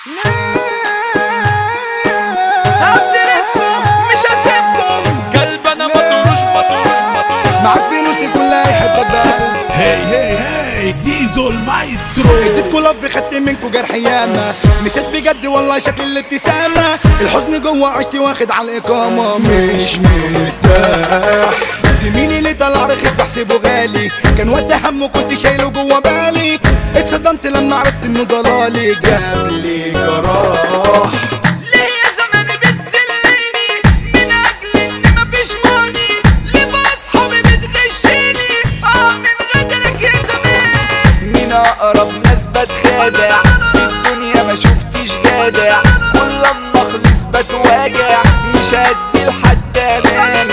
هفترسكم مش هسيبكم. قلب انا مطروش معاك فلوسي كلها يحبك بقى. هي زيزو المايسترو. اديتكوا لف خدت منكوا جرح ياما، نسيت بجد والله شكل الابتسامة، الحزن جوه عشت واخد على الإقامة مش مرتاح. زميلي اللي طلع رخيص بحسبه غالي، كان وقت همه كنت شايله جوه بالي، اتصدمت لما عرفت انه ضلالي جاب لي جراح. ليه يا زماني بتذلني من اجل ان مفيش ماني؟ ليه بصحابي بتغشني من غدرك يا زمان؟ مين اقرب ناس بتخادع في الدنيا ما شفتش جدع، كل لما اخلص بتواجع مش هدي لحد امان.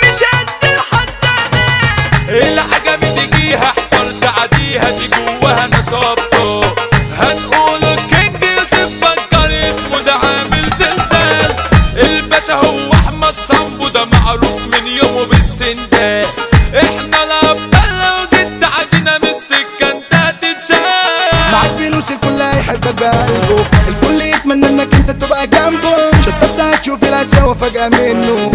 العجمة تجيها حصل تعديها دي جواها نصابته، هنقول الكينج يوسف بكر اسمه ده عامل زلزال، الباشا هو احمد صنبو ده معروف من يومه بالسندال، احنا الابطال لو جيت عدينا من السكة انت هتتشال. معاك فلوس الكل هيحبك بقلبه، الكل يتمنى انك انت تبقى جنبه، شطبت هتشوف القساوة فجأة منه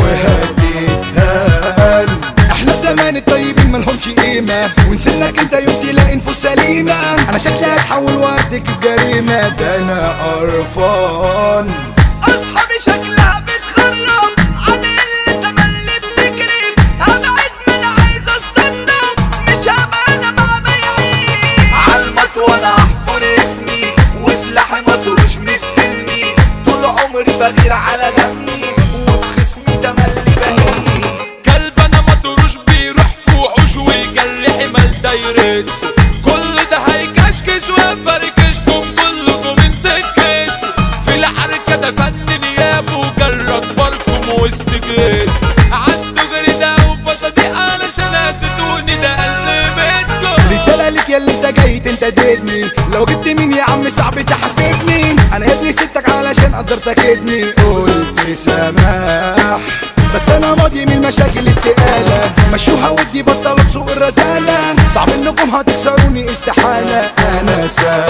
وهديتها له. احنا زمان الطيبين ملهمش قيمة، ونسينك انت يوم تلاقي نفوس سليمة، انا شكلي هتحول وردك الجريمة، ده انا قرفان. اصحابي شكلها بتخرب على اللي تملي بتكرم، ابعد من عايز استنى مش هبقى انا مع بياعين. عالمط وانا احفر اسمي وسلاحي مطروش مش سلمي، طول عمري بغير على دمي وفي خصمي تملي بهيم. كلب انا مطروش بيروح في وحوش ويجرح مال دايرته، كل ده هيكشكش ويفركشكم كلكم من سكته، في العركة ده فن نيابه وجرد باركم وسط جيت، عدوا جريدة وفصديق علشان هتدوني ده قلبتكم. رسالة ليك ياللي انت جاي تنتدبني، لو جبت مين يا عم صعب تحاسبني، انا يا ابني سبتك علشان قدرتك ابني، قلت سماح بس انا ماضي من مشاكل استقالة، مشوها ودي بطلوا سوق الرزالة، صعب انكم هتكسروني استحالة، انا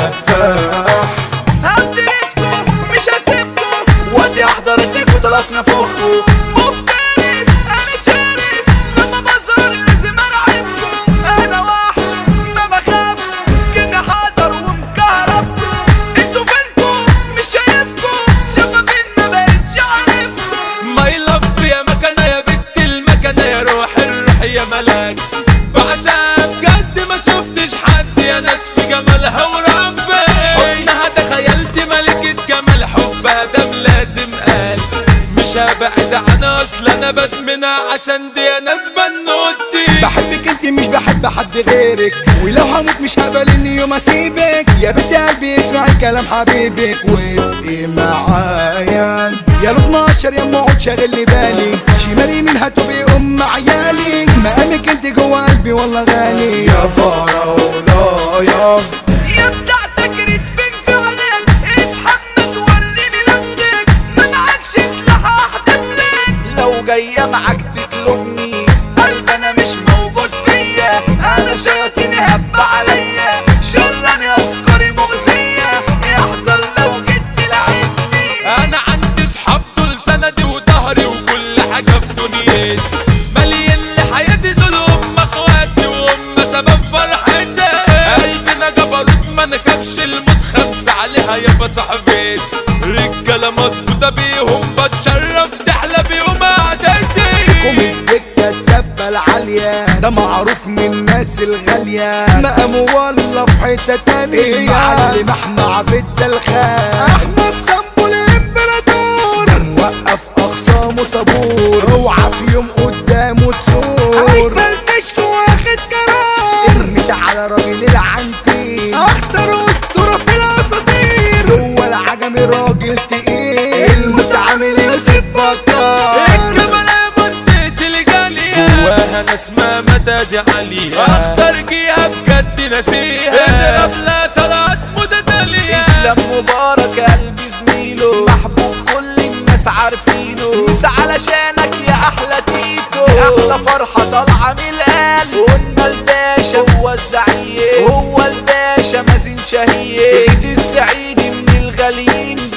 سفاح. هفترسكم مش هسيبكم، ودي احضر اديكوا طلعتنا فوقكوا، مفترس انا شرس لما بظهر لازم ارعبكم، انا وحش ما بخافش كني حاضر ومكهربكم، انتوا فينكم مش شايفكم شفافين ما بقتش عارفكم. ماي لاف يا مكانة يا بنت المكانة يا روح الروح يا ملاك، بعشقها بجد ما شفتش حد يا ناس في جمالها وربي، حضنها تخيلت ملكة جمال حبها دم لازم قال، مش هبعد عنها اصل انا بدمنها عشان دي يا ناس بنوتي. بحبك انت مش بحب حد غيرك، ولو هموت مش هقبل اني يوم اسيبك، يا بنت قلبي اسمعي كلام حبيبك وابقي معايا، يا لوز مقشر يا ام اقعد شاغل لي بالي، شمالي مين هتبقي ام عيالي، مقامك انت جوه قلبي والله غالي، يا فراولايا يا بتاعتك ريت فين فعلا، اسحب ما توريني نفسك، ما معكش سلاح احدفلك، لو جايه معاك تطلبني قلب انا مش موجود فيا، انا شياطين هب عليا، شراني افكاري مؤذيه، احذر لو جيت تلعبني. انا عندي صحاب دول سندي وظهري وكل حاجه في دنيتي، مالين لحياتي دول هم اخواتي وهم سبب فرحتي، قلبنا جبروت ما نخافش الموت خمسه عليها يابا صاحبتي، رجاله مظبوطه بيهم بتشرف تحلى بيهم قعدتي. كوم الدكه الدبه العاليه ده معروف من الناس الغاليه، مقامه والله في حته تانيه، المعلم احمد عبد الخال، احمد صنبو الامبراطور، موقف اخصامه طابور، اوعى في يوم قدامه تسور، هيفركشك واخد قرار، ارمس على راجل العنتيل، اخطر اسطوره في الاساطير، هو العجمي راجل تقيل، المتعامل يوسف بكر، الجمال مدتي الجاليه جواها ناس ما مداد عليها، اختار جيها بجد نسيها، اضرب لا طلعت متتاليه. اسلام مبارك قلبي زميله، محبوب كل الناس عارفينه، مس علشانك يا احلى تيتو، احلى فرحه طالعه من القلب، قلنا الباشا هو الزعيم، هو الباشا مازن شهيد، سعيد السعيدي من الغاليين،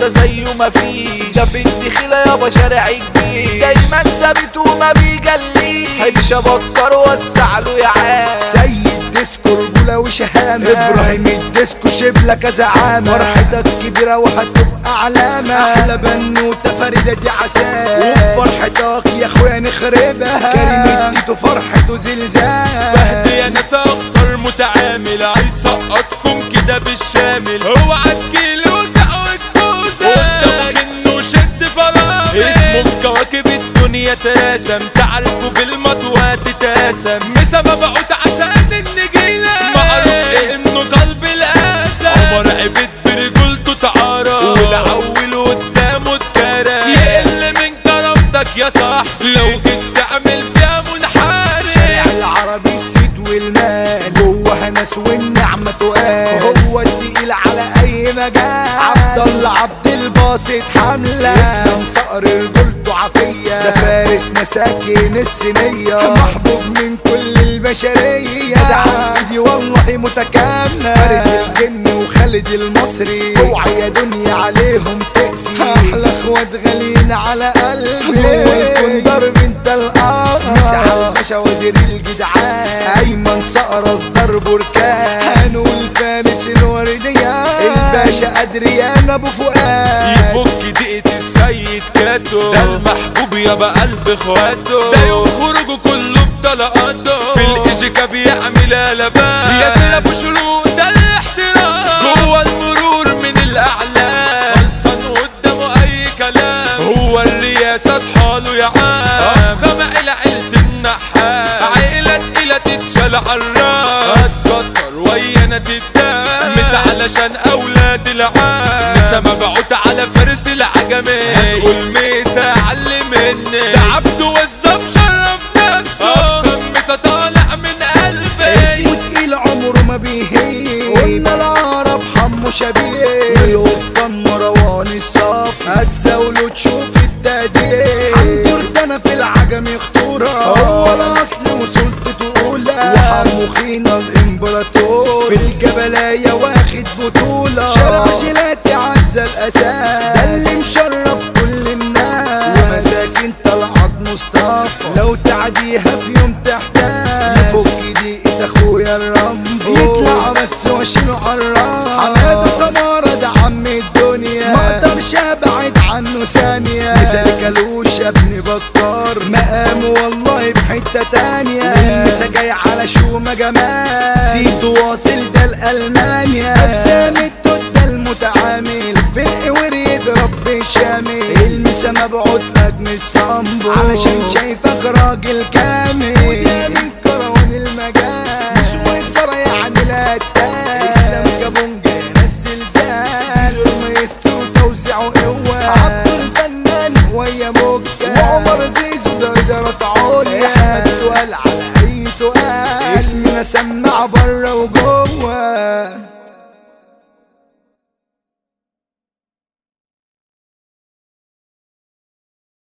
ده زيه مفيش، ده في الدخيلة يابا شارع كبير، دايما ثابت وما بيجليش، هيش ابكر وسع له يا عام. سيد ديسكو رجولة وشهامة، ابراهيم الديسكو شبلة كذا عامة، فرحتك كبيرة وهتبقى علامة، احلى بنوتة فريدة دي عسام، وفرحتك يا اخويا نخربها، كريم اديته فرحته زلزال. فهد يا ناس اخطر متعامل، هيسقطكم كده بالشامل، هو عالكيل ودعوة كوزة قدامك انه شد فرامل، اسمه في كواكب الدنيا تراسم، تعرفوا بالمضوى تتاسم، مسا مبعوت عشان النجيلة، معروف انه قلب الاسم، عمر عبد برجولته تعارف، والعول قدامه اتكرم، يقل من كرامتك يا صاحبي لو جيت تعمل فيها منحارب. شارع العربي السيد والمال، جوه ناس والنعمة تقال، هو التقيل على اي مجال، عبد الله عبد الباسط حملة، اسلام صقر رجولته عافية، ده فارس مساكن السنية، محبوب من كل البشرية، ده عندي والله متكاملة، فارس الجن وخالد المصري، اوعى يا دنيا عليهم تقسي، احلى اخوات غاليين على قلبي، جوه الكندر بنت الارض، مسعى الباشا وزير الجدعان، ايمن صقر اصدر بركان، والفارس الورديان، الباشا ادريان ابو فؤاد، يفك دقيقة السيد كاتو، ده المحبوب يابا قلب اخواته، ده يوم خروجه كله بطلقاته، في الايجيكا بيعمل قلبان، ياسر ابو شروق ده الاحترام، جوه المرور من الاعلام، خلصان قدامه اي كلام، هو الرياسة اصحاله يا عام، فما الى عيلة النحاس، عيلة تقيلة تتشال عالراس، كتر ويانا تتداس، مسا علشان اولاد العام، مسا مبعوت على فارس العجمي، هنقول مسا علمني، ده عبده وزة مشرف نفسه، مسا طالع من قلبي، اسمه تقيل عمره ما بيهين، قلنا العرب حمو شبيه، والقبطان مروان الصف، هتزاوله تشوف التقدير، عنده انا في العجمي خطورة، هو الاصل وسلطته اولى، وحمو خينا الامبراطور، في الجبلاية واخد بطولة، شارع جيلاتي عزة الاساس، ده اللي مشرف كل الناس، ومساكن طلعت مصطفى، لو تعديها في يوم تحتاج، يفك دقيقة اخويا الرامبو، يطلع بس وشيله عالراس، حمادة سمارة ده عم الدنيا، ما اقدرش ابعد عنه ثانية، مثال كالوش يا ابن بطار، مقامه والله في حتة تانية، والمسا جاي على شومة جمال، سيتو واصل ده لألمانيا، قسام التوت ده المتعامل، في القوير يضرب بالشامل، المسا مبعوت لك من الصنبو، علشان شايفك راجل كامل، وده من كروان المجال، مش ميسرة يعني لا التاني، اسلام كابونجا ناس زلزال، المايسترو توزيعه قوة، عبد الفنان ويا موجة، وعمر زيزو ده إدارة عليا، احمد تقال على اي تقال، اسمنا سمع بره وجوه.